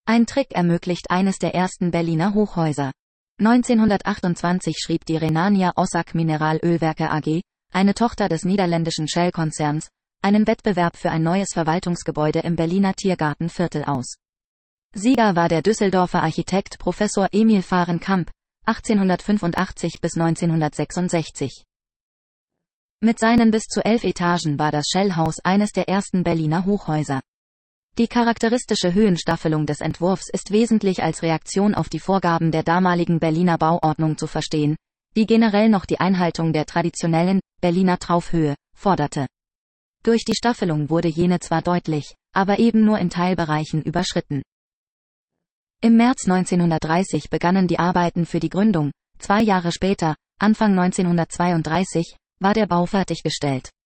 Ein Trick ermöglicht eines der ersten Berliner Hochhäuser. 1928 schrieb die Rhenania Ossak Mineralölwerke AG, eine Tochter des niederländischen Shell-Konzerns, einen Wettbewerb für ein neues Verwaltungsgebäude im Berliner Tiergartenviertel aus. Sieger war der Düsseldorfer Architekt Professor Emil Fahrenkamp, 1885 bis 1966. Mit seinen bis zu 11 Etagen war das Shell-Haus eines der ersten Berliner Hochhäuser. Die charakteristische Höhenstaffelung des Entwurfs ist wesentlich als Reaktion auf die Vorgaben der damaligen Berliner Bauordnung zu verstehen, die generell noch die Einhaltung der traditionellen Berliner Traufhöhe forderte. Durch die Staffelung wurde jene zwar deutlich, aber eben nur in Teilbereichen überschritten. Im März 1930 begannen die Arbeiten für die Gründung. 2 Jahre später, Anfang 1932, war der Bau fertiggestellt.